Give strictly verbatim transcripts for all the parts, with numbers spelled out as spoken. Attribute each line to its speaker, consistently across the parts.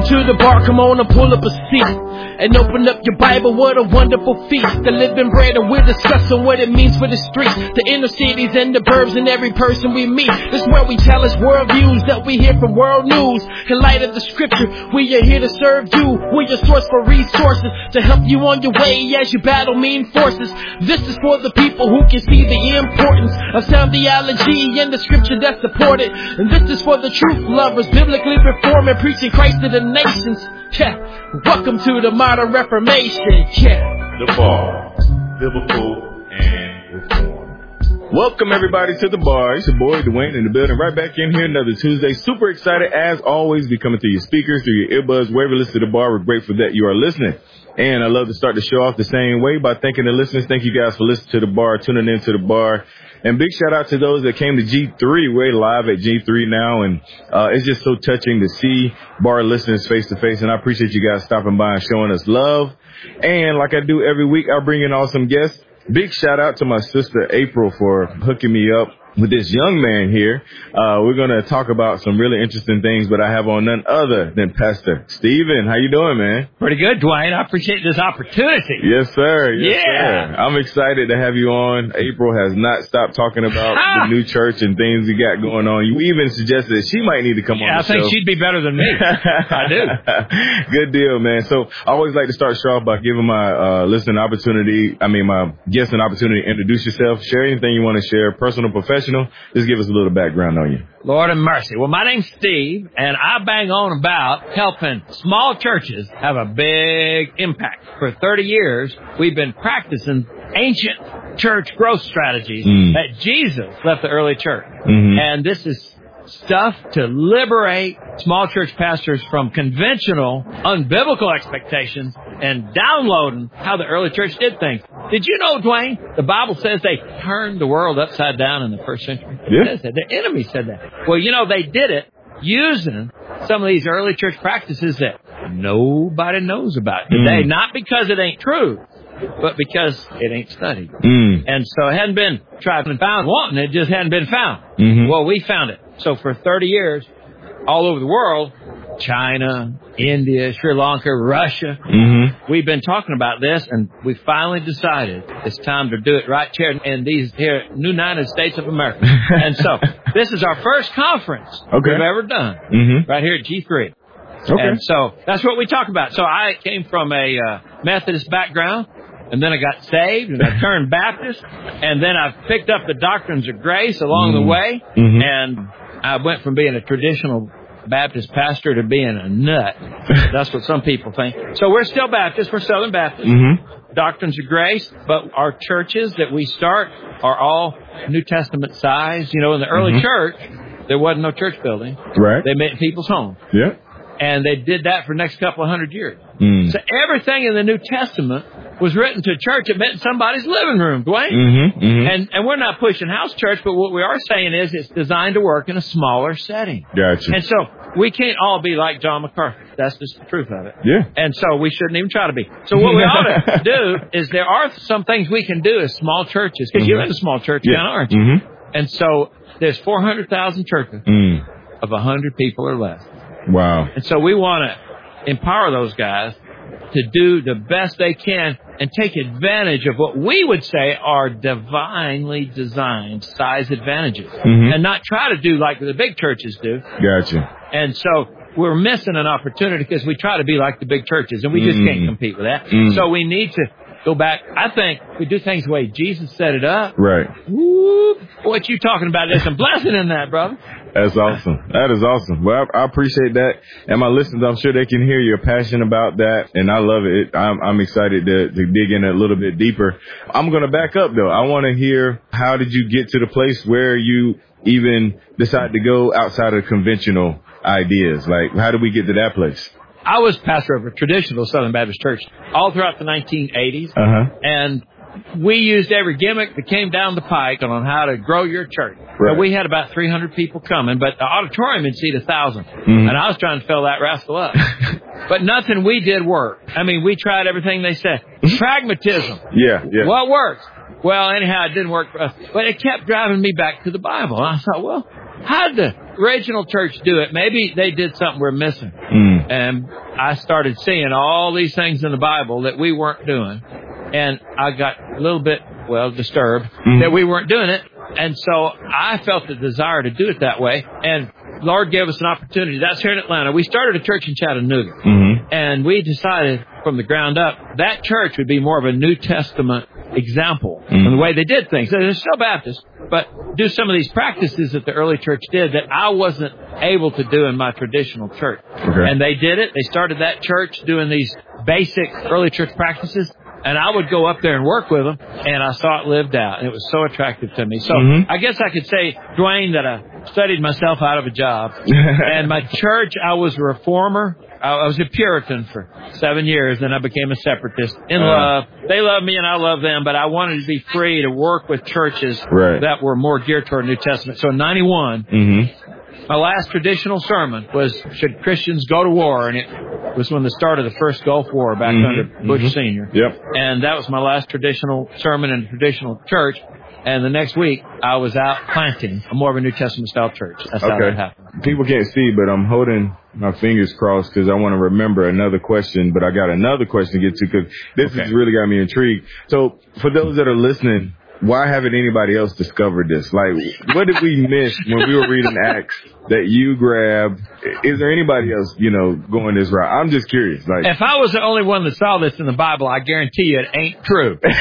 Speaker 1: to the bar, come on and pull up a seat and open up your Bible. What a wonderful feast. The living bread, and we're discussing what it means for the streets, the inner cities and the burbs, and every person we meet. This is where we challenge worldviews that we hear from world news. In light of the scripture, we are here to serve you. We're your source for resources to help you on your way as you battle mean forces. This is for the people who can see the importance of sound theology and the scripture that support it. And this is for the truth lovers, biblically reforming, preaching Christ to the nations. Yeah. Welcome to the modern Reformation. Yeah.
Speaker 2: The Bar, biblical and reform. Welcome everybody to the Bar. It's your boy Dwayne in the building, right back in here another Tuesday. Super excited as always. Be coming through your speakers, through your earbuds, wherever you listen to the Bar. We're grateful that you are listening. And I love to start the show off the same way by thanking the listeners. Thank you guys for listening to the Bar, tuning in to the Bar. And big shout out to those that came to G three. We're live at G three now, and uh it's just so touching to see Bar listeners face to face. And I appreciate you guys stopping by and showing us love. And like I do every week, I'll bring in awesome guests. Big shout out to my sister April for hooking me up with this young man here. Uh, we're going to talk about some really interesting things, but I have on none other than Pastor Stephen. How you doing, man?
Speaker 3: Pretty good, Dwayne. I appreciate this opportunity.
Speaker 2: Yes, sir. Yes,
Speaker 3: yeah.
Speaker 2: Sir. I'm excited to have you on. April has not stopped talking about the new church and things you got going on. You even suggested that she might need to come
Speaker 3: yeah,
Speaker 2: on the
Speaker 3: I think
Speaker 2: show.
Speaker 3: She'd be better than me. I do.
Speaker 2: Good deal, man. So I always like to start the show off by giving my uh, listening opportunity, I mean, my guests an opportunity to introduce yourself, share anything you want to share, personal, professional. Just give us a little background on you.
Speaker 3: Lord of mercy. Well, my name's Steve, and I bang on about helping small churches have a big impact. For thirty years, we've been practicing ancient church growth strategies mm. that Jesus left the early church. Mm-hmm. And this is stuff to liberate small church pastors from conventional, unbiblical expectations and downloading how the early church did things. Did you know, Dwayne, the Bible says they turned the world upside down in the first century? It
Speaker 2: yeah.
Speaker 3: says that. The enemy said that. Well, you know, they did it using some of these early church practices that nobody knows about today. Mm. Not because it ain't true, but because it ain't studied. Mm. And so it hadn't been tried and found wanting. It just hadn't been found. Mm-hmm. Well, we found it. So for thirty years, all over the world, China, India, Sri Lanka, Russia, mm-hmm. we've been talking about this, and we finally decided it's time to do it right here in these here new United States of America. And so this is our first conference okay. we've ever done mm-hmm. right here at G three. Okay. And so that's what we talk about. So I came from a uh, Methodist background. And then I got saved, and I turned Baptist, and then I picked up the doctrines of grace along mm-hmm. the way, mm-hmm. and I went from being a traditional Baptist pastor to being a nut. That's what some people think. So we're still Baptists. We're Southern Baptists. Mm-hmm. Doctrines of grace, but our churches that we start are all New Testament size. You know, in the early mm-hmm. church, there wasn't no church building.
Speaker 2: Right.
Speaker 3: They met in people's homes.
Speaker 2: Yeah.
Speaker 3: And they did that for the next couple of hundred years. Mm. So everything in the New Testament was written to a church. It met in somebody's living room, Dwayne. Mm-hmm, mm-hmm. And and we're not pushing house church, but what we are saying is it's designed to work in a smaller setting.
Speaker 2: Gotcha.
Speaker 3: And so we can't all be like John MacArthur. That's just the truth of it.
Speaker 2: Yeah.
Speaker 3: And so we shouldn't even try to be. So what we ought to do is there are some things we can do as small churches, because mm-hmm. you're in a small church
Speaker 2: yeah.
Speaker 3: now, aren't you? Mm-hmm. And so there's four hundred thousand churches mm. of one hundred people or less.
Speaker 2: Wow.
Speaker 3: And so we want to empower those guys to do the best they can and take advantage of what we would say are divinely designed size advantages mm-hmm. and not try to do like the big churches do.
Speaker 2: Gotcha.
Speaker 3: And so we're missing an opportunity because we try to be like the big churches, and we just mm-hmm. can't compete with that. Mm-hmm. So we need to go back. I think we do things the way Jesus set it up.
Speaker 2: Right.
Speaker 3: Woo, what you talking about? There's some blessing in that, brother.
Speaker 2: That's awesome. That is awesome. Well, I, I appreciate that. And my listeners, I'm sure they can hear your passion about that. And I love it. I'm, I'm excited to, to dig in a little bit deeper. I'm going to back up, though. I want to hear, how did you get to the place where you even decided to go outside of conventional ideas? Like, how did we get to that place?
Speaker 3: I was pastor of a traditional Southern Baptist church all throughout the nineteen eighties. Uh-huh. And we used every gimmick that came down the pike on how to grow your church. Right. We had about three hundred people coming, but the auditorium would seat one thousand. Mm-hmm. And I was trying to fill that rascal up. But nothing we did worked. I mean, we tried everything they said. Pragmatism.
Speaker 2: Yeah, yeah.
Speaker 3: What works? Well, anyhow, it didn't work for us. But it kept driving me back to the Bible. And I thought, well, how did the original church do it? Maybe they did something we're missing.
Speaker 2: Mm.
Speaker 3: And I started seeing all these things in the Bible that we weren't doing. And I got a little bit, well, disturbed mm. that we weren't doing it. And so I felt the desire to do it that way. And Lord gave us an opportunity. That's here in Atlanta. We started a church in Chattanooga.
Speaker 2: Mm-hmm.
Speaker 3: And we decided from the ground up that church would be more of a New Testament example mm-hmm. in the way they did things. They're still Baptist, but do some of these practices that the early church did that I wasn't able to do in my traditional church.
Speaker 2: Okay.
Speaker 3: And they did it. They started that church doing these basic early church practices. And I would go up there and work with them, and I saw it lived out, and it was so attractive to me. So mm-hmm. I guess I could say, Dwayne, that I studied myself out of a job. And my church, I was a reformer. I was a Puritan for seven years, then I became a separatist. In uh, love, they love me and I love them, but I wanted to be free to work with churches
Speaker 2: right.
Speaker 3: that were more geared toward New Testament. So in ninety-one,
Speaker 2: mm-hmm.
Speaker 3: my last traditional sermon was, should Christians go to war? And it was when the start of the first Gulf War back mm-hmm. under Bush
Speaker 2: mm-hmm.
Speaker 3: Senior
Speaker 2: Yep.
Speaker 3: And that was my last traditional sermon in a traditional church. And the next week, I was out planting a more of a New Testament style church. That's
Speaker 2: okay.
Speaker 3: how that happened.
Speaker 2: People can't see, but I'm holding my fingers crossed because I want to remember another question, but I got another question to get to because this
Speaker 3: okay.
Speaker 2: has really got me intrigued. So for those that are listening, why haven't anybody else discovered this? Like, what did we miss when we were reading Acts that you grabbed? Is there anybody else, you know, going this route? I'm just curious. Like,
Speaker 3: if I was the only one that saw this in the Bible, I guarantee you it ain't true. And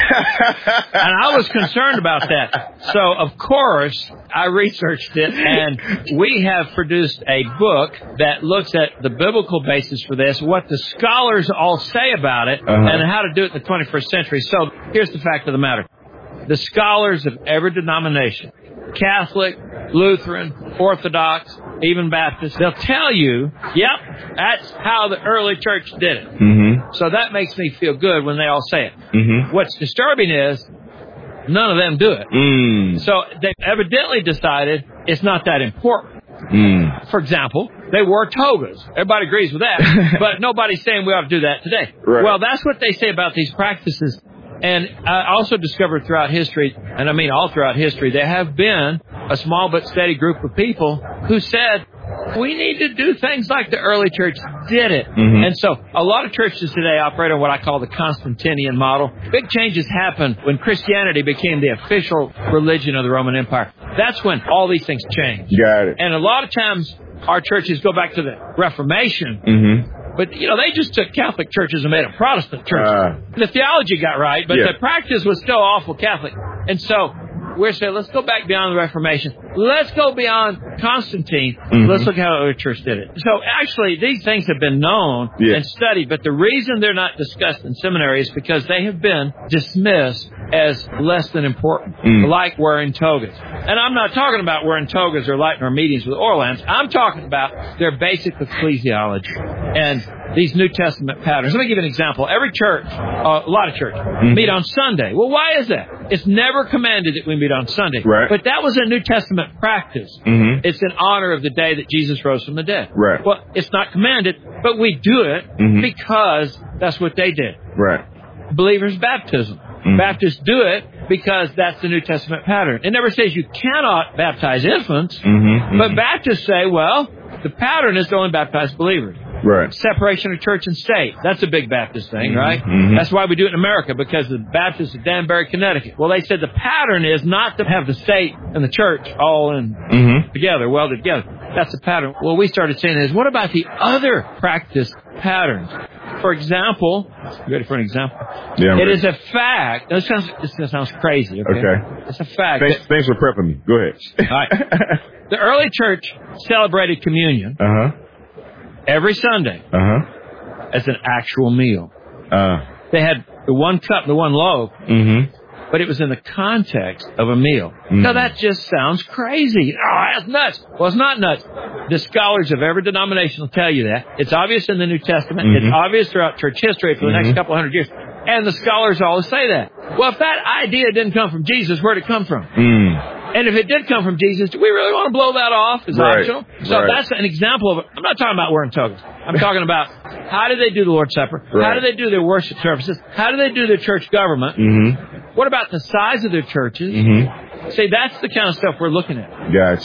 Speaker 3: I was concerned about that. So, of course, I researched it, and we have produced a book that looks at the biblical basis for this, what the scholars all say about it,
Speaker 2: uh-huh.
Speaker 3: and how to do it in the twenty-first century. So, here's the fact of the matter. The scholars of every denomination, Catholic, Lutheran, Orthodox, even Baptist, they'll tell you, yep, that's how the early church did it.
Speaker 2: Mm-hmm.
Speaker 3: So that makes me feel good when they all say it.
Speaker 2: Mm-hmm.
Speaker 3: What's disturbing is none of them do it.
Speaker 2: Mm.
Speaker 3: So they evidently decided it's not that important.
Speaker 2: Mm.
Speaker 3: For example, they wore togas. Everybody agrees with that, but nobody's saying we ought to do that today.
Speaker 2: Right.
Speaker 3: Well, that's what they say about these practices. And I also discovered throughout history, and I mean all throughout history, there have been a small but steady group of people who said, we need to do things like the early church did it.
Speaker 2: Mm-hmm.
Speaker 3: And so a lot of churches today operate on what I call the Constantinian model. Big changes happened when Christianity became the official religion of the Roman Empire. That's when all these things changed.
Speaker 2: Got it.
Speaker 3: And a lot of times our churches go back to the Reformation.
Speaker 2: Mm-hmm.
Speaker 3: But, you know, they just took Catholic churches and made them Protestant churches.
Speaker 2: Uh,
Speaker 3: the theology got right, but
Speaker 2: yeah.
Speaker 3: the practice was still awful Catholic. And so we're saying, let's go back beyond the Reformation. Let's go beyond Constantine. Mm-hmm. Let's look how the early church did it. So actually, these things have been known
Speaker 2: yeah.
Speaker 3: and studied, but the reason they're not discussed in seminary is because they have been dismissed as less than important, mm. like wearing togas. And I'm not talking about wearing togas or lighting our meetings with oil lamps. I'm talking about their basic ecclesiology and these New Testament patterns. Let me give you an example. Every church, uh, a lot of churches, mm-hmm. meet on Sunday. Well, why is that? It's never commanded that we meet on Sunday.
Speaker 2: Right.
Speaker 3: But that was a New Testament practice.
Speaker 2: Mm-hmm.
Speaker 3: It's in honor of the day that Jesus rose from the dead.
Speaker 2: Right.
Speaker 3: Well, it's not commanded, but we do it mm-hmm. because that's what they did.
Speaker 2: Right.
Speaker 3: Believers' baptism. Mm-hmm. Baptists do it because that's the New Testament pattern. It never says you cannot baptize infants,
Speaker 2: mm-hmm.
Speaker 3: but
Speaker 2: mm-hmm.
Speaker 3: Baptists say, well, the pattern is to only baptize believers.
Speaker 2: Right.
Speaker 3: Separation of church and state. That's a big Baptist thing, right?
Speaker 2: Mm-hmm.
Speaker 3: That's why we do it in America, because the Baptists of Danbury, Connecticut. Well, they said the pattern is not to have the state and the church all in
Speaker 2: mm-hmm.
Speaker 3: together, welded together. That's the pattern. Well, we started saying is, what about the other practice patterns? For example, you ready for an example?
Speaker 2: Yeah, I'm
Speaker 3: it
Speaker 2: ready.
Speaker 3: is a fact. This sounds, this sounds crazy, okay?
Speaker 2: Okay.
Speaker 3: It's a fact.
Speaker 2: Thanks,
Speaker 3: that,
Speaker 2: thanks for prepping me. Go ahead.
Speaker 3: All right. The early church celebrated communion
Speaker 2: uh-huh.
Speaker 3: every Sunday
Speaker 2: uh-huh.
Speaker 3: as an actual meal.
Speaker 2: Uh.
Speaker 3: They had the one cup, the one loaf,
Speaker 2: mm-hmm.
Speaker 3: but it was in the context of a meal.
Speaker 2: Mm-hmm.
Speaker 3: Now, that just sounds crazy. Oh, that's nuts. Well, it's not nuts. The scholars of every denomination will tell you that. It's obvious in the New Testament.
Speaker 2: Mm-hmm.
Speaker 3: It's obvious throughout church history for the
Speaker 2: mm-hmm.
Speaker 3: next couple hundred years. And the scholars always say that. Well, if that idea didn't come from Jesus, where'd it come from?
Speaker 2: Mm.
Speaker 3: And if it did come from Jesus, do we really want to blow that off as
Speaker 2: right.
Speaker 3: optional? So
Speaker 2: right.
Speaker 3: that's an example of it. I'm not talking about wearing togas. I'm talking about how do they do the Lord's Supper?
Speaker 2: Right.
Speaker 3: How do they do their worship services? How do they do their church government?
Speaker 2: Mm-hmm.
Speaker 3: What about the size of their churches?
Speaker 2: Mm-hmm.
Speaker 3: See, that's the kind of stuff we're looking at.
Speaker 2: Gotcha.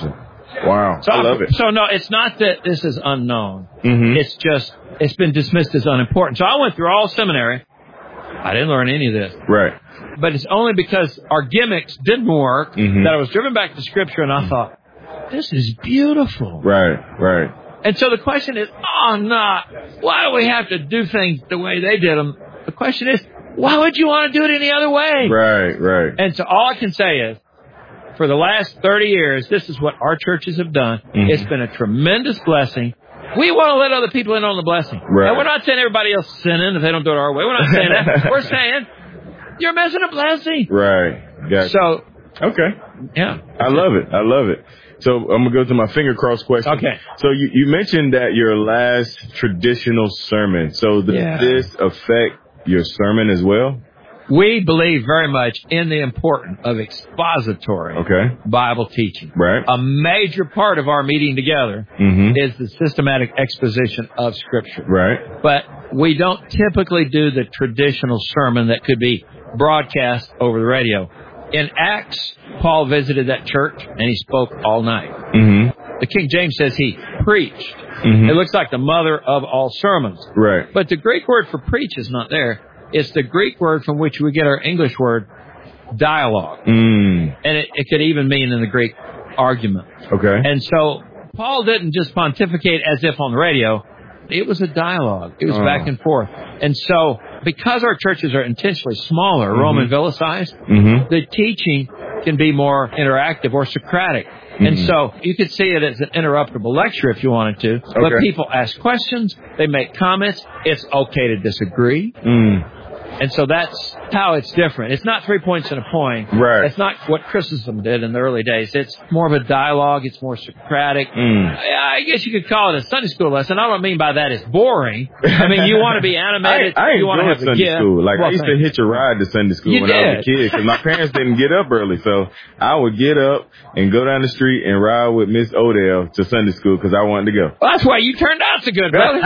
Speaker 2: Wow.
Speaker 3: So
Speaker 2: I love it.
Speaker 3: So no, it's not that this is unknown.
Speaker 2: Mm-hmm.
Speaker 3: It's just, it's been dismissed as unimportant. So I went through all seminary. I didn't learn any of this.
Speaker 2: Right.
Speaker 3: But it's only because our gimmicks didn't work
Speaker 2: mm-hmm.
Speaker 3: that I was driven back to Scripture, and I mm-hmm. thought, this is beautiful.
Speaker 2: Right, right.
Speaker 3: And so the question is, oh, no, why do we have to do things the way they did them? The question is, why would you want to do it any other way?
Speaker 2: Right, right.
Speaker 3: And so all I can say is, for the last thirty years, this is what our churches have done. Mm-hmm. It's been a tremendous blessing. We want to let other people in on the blessing.
Speaker 2: Right.
Speaker 3: And we're not saying everybody else sin in if they don't do it our way. We're not saying that. We're saying you're missing a blessing.
Speaker 2: Right. Gotcha.
Speaker 3: So,
Speaker 2: okay.
Speaker 3: Yeah.
Speaker 2: I love it. I love it. So I'm going to go to my finger cross question.
Speaker 3: Okay.
Speaker 2: So you, you mentioned that your last traditional sermon. So does
Speaker 3: yeah.
Speaker 2: this affect your sermon as well?
Speaker 3: We believe very much in the importance of expository
Speaker 2: okay.
Speaker 3: Bible teaching.
Speaker 2: Right.
Speaker 3: A major part of our meeting together
Speaker 2: mm-hmm.
Speaker 3: is the systematic exposition of Scripture.
Speaker 2: Right.
Speaker 3: But we don't typically do the traditional sermon that could be broadcast over the radio. In Acts, Paul visited that church and he spoke all night.
Speaker 2: Mm-hmm.
Speaker 3: The King James says he preached.
Speaker 2: Mm-hmm.
Speaker 3: It looks like the mother of all sermons.
Speaker 2: Right.
Speaker 3: But the Greek word for preach is not there. It's the Greek word from which we get our English word dialogue.
Speaker 2: Mm.
Speaker 3: And it, it could even mean in the Greek argument.
Speaker 2: Okay.
Speaker 3: And so Paul didn't just pontificate as if on the radio. It was a dialogue. It was oh. back and forth. And so because our churches are intentionally smaller, mm-hmm. Roman villa sized,
Speaker 2: mm-hmm.
Speaker 3: the teaching can be more interactive or Socratic. Mm-hmm. And so you could see it as an interruptible lecture if you wanted to.
Speaker 2: Okay.
Speaker 3: But people ask questions. They make comments. It's okay to disagree.
Speaker 2: Mm.
Speaker 3: And so that's how it's different. It's not three points and a point.
Speaker 2: Right.
Speaker 3: It's not what Christendom did in the early days. It's more of a dialogue. It's more Socratic.
Speaker 2: Mm.
Speaker 3: I guess you could call it a Sunday school lesson. I don't mean by that it's boring. I mean, you want to be animated.
Speaker 2: I, I
Speaker 3: you want to have
Speaker 2: Sunday
Speaker 3: a gift.
Speaker 2: school. Like,
Speaker 3: well,
Speaker 2: I used to hitch a ride to Sunday school
Speaker 3: you
Speaker 2: when
Speaker 3: did.
Speaker 2: I was a kid because my parents didn't get up early. So I would get up and go down the street and ride with Miss Odell to Sunday school because I wanted to go.
Speaker 3: Well, that's why you turned out so good, brother.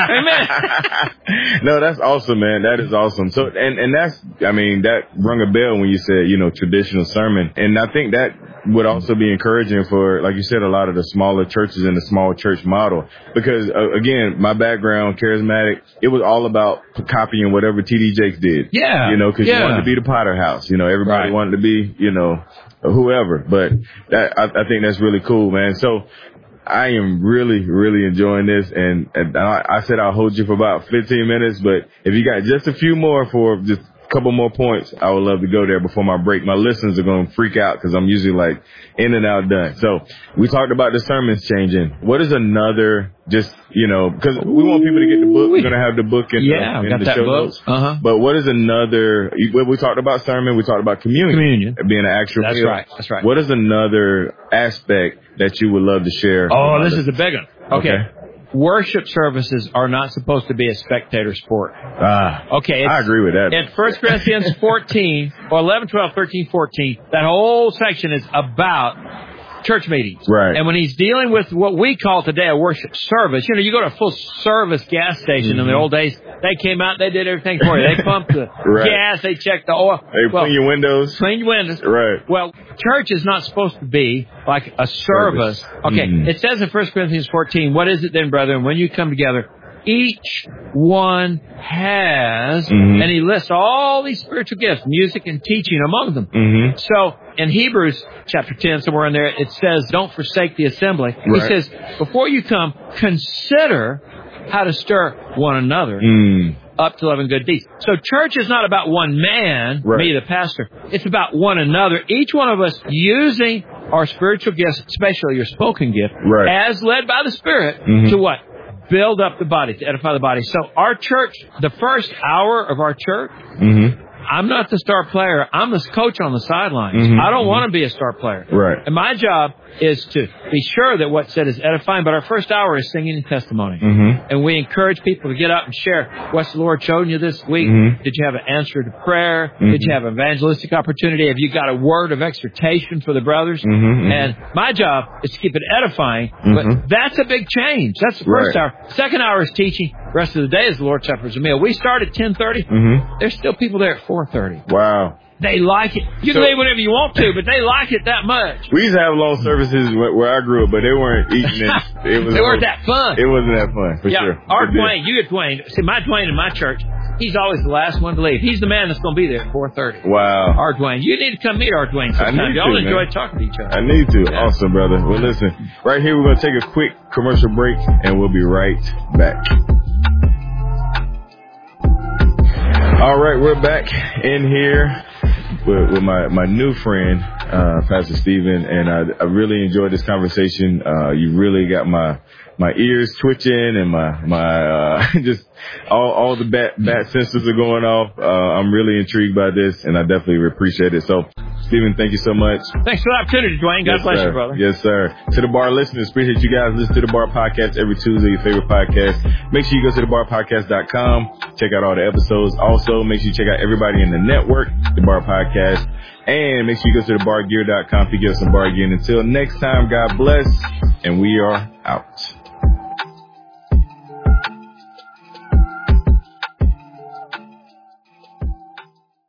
Speaker 3: Amen.
Speaker 2: No, that's awesome, man. That is awesome. So, and, and that's, I mean, I mean, that rung a bell when you said, you know, traditional sermon. And I think that would also be encouraging for, like you said, a lot of the smaller churches and the small church model. Because, uh, again, my background, charismatic, it was all about copying whatever T D Jakes did.
Speaker 3: Yeah.
Speaker 2: You know, because
Speaker 3: yeah.
Speaker 2: you wanted to be the Potter House. You know, everybody
Speaker 3: right.
Speaker 2: wanted to be, you know, whoever. But that I, I think that's really cool, man. So I am really, really enjoying this. And, and I, I said I'll hold you for about fifteen minutes. But if you got just a few more for just couple more points, I would love to go there before my break. My listeners are going to freak out because I'm usually like in and out done. So we talked about the sermons changing. What is another, just, you know, because we want people to get the book. We're going to have the book in,
Speaker 3: yeah,
Speaker 2: the, in
Speaker 3: got
Speaker 2: the
Speaker 3: that
Speaker 2: show
Speaker 3: book.
Speaker 2: notes.
Speaker 3: Uh-huh.
Speaker 2: But what is another, we talked about sermon, we talked about communion.
Speaker 3: Communion.
Speaker 2: Being an actual
Speaker 3: That's
Speaker 2: meal.
Speaker 3: right. That's right.
Speaker 2: What is another aspect that you would love to share?
Speaker 3: Oh, this is a big one. Okay.
Speaker 2: okay.
Speaker 3: Worship services are not supposed to be a spectator sport.
Speaker 2: Ah,
Speaker 3: okay,
Speaker 2: I agree with that.
Speaker 3: In First Corinthians fourteen, or eleven, twelve, thirteen, fourteen, that whole section is about church meetings.
Speaker 2: Right.
Speaker 3: And when he's dealing with what we call today a worship service, you know, you go to a full service gas station mm-hmm. in the old days, they came out, they did everything for you. They pumped the
Speaker 2: right.
Speaker 3: gas, they checked the oil.
Speaker 2: They
Speaker 3: well,
Speaker 2: clean your windows.
Speaker 3: Clean your windows.
Speaker 2: Right.
Speaker 3: Well, church is not supposed to be like a service. service. Okay, mm-hmm. It says in First Corinthians fourteen, what is it then, brethren, when you come together? Each one has, mm-hmm. and he lists all these spiritual gifts, music and teaching among them.
Speaker 2: Mm-hmm.
Speaker 3: So in Hebrews chapter ten, somewhere in there, it says, don't forsake the assembly.
Speaker 2: Right.
Speaker 3: He says, before you come, consider how to stir one another
Speaker 2: mm.
Speaker 3: up to love and good deeds. So church is not about one man,
Speaker 2: right.
Speaker 3: me, the pastor. It's about one another. Each one of us using our spiritual gifts, especially your spoken gift,
Speaker 2: right.
Speaker 3: as led by the Spirit,
Speaker 2: mm-hmm.
Speaker 3: to what? Build up the body, to edify the body. So our church, the first hour of our church,
Speaker 2: mm-hmm.
Speaker 3: I'm not the star player. I'm the coach on the sidelines.
Speaker 2: Mm-hmm.
Speaker 3: I don't
Speaker 2: mm-hmm.
Speaker 3: want to be a star player.
Speaker 2: Right.
Speaker 3: And my job is to be sure that what's said is edifying, but our first hour is singing and testimony.
Speaker 2: Mm-hmm.
Speaker 3: And we encourage people to get up and share what's the Lord shown you this week.
Speaker 2: Mm-hmm.
Speaker 3: Did you have an answer to prayer?
Speaker 2: Mm-hmm.
Speaker 3: Did you have evangelistic opportunity? Have you got a word of exhortation for the brothers?
Speaker 2: Mm-hmm.
Speaker 3: And my job is to keep it edifying,
Speaker 2: mm-hmm.
Speaker 3: but that's a big change. That's the first
Speaker 2: right.
Speaker 3: hour. Second hour is teaching. The rest of the day is the Lord's Supper, is a meal. We start at ten thirty.
Speaker 2: Mm-hmm.
Speaker 3: There's still people there at four thirty.
Speaker 2: Wow.
Speaker 3: They like it. You
Speaker 2: So-
Speaker 3: can leave whenever you want to, but they like it that much.
Speaker 2: We used to have long services where, where I grew up, but they weren't eating it. It was
Speaker 3: They weren't that fun.
Speaker 2: It wasn't that fun, for
Speaker 3: yeah,
Speaker 2: sure.
Speaker 3: our
Speaker 2: But then-
Speaker 3: Dwayne, you get Dwayne. See, my Dwayne in my church, he's always the last one to leave. He's the man that's going to be there at four thirty.
Speaker 2: Wow.
Speaker 3: Our Dwayne. You need to come meet our Dwayne
Speaker 2: I
Speaker 3: sometime.
Speaker 2: need
Speaker 3: Y'all
Speaker 2: to,
Speaker 3: enjoy
Speaker 2: man.
Speaker 3: talking to each other.
Speaker 2: I need to.
Speaker 3: Yeah.
Speaker 2: Awesome, brother. Well, listen, right here, we're going to take a quick commercial break, and we'll be right back. All right, we're back in here with, with my, my new friend, uh, Pastor Stephen, and I, I really enjoyed this conversation. Uh, you really got my, my ears twitching and my, my, uh, just all, all the bat, bat sensors are going off. Uh, I'm really intrigued by this, and I definitely appreciate it. So, Stephen, thank you so much.
Speaker 3: Thanks for the opportunity, Dwayne. God
Speaker 2: Yes,
Speaker 3: bless
Speaker 2: sir.
Speaker 3: you, brother.
Speaker 2: Yes, sir. To the Bar listeners, appreciate you guys. Listen to the Bar Podcast every Tuesday, your favorite podcast. Make sure you go to the bar podcast dot com. Check out all the episodes. Also, make sure you check out everybody in the network, the Bar Podcast. And make sure you go to the bar gear dot com to get some bar gear. And until next time, God bless. And we are out.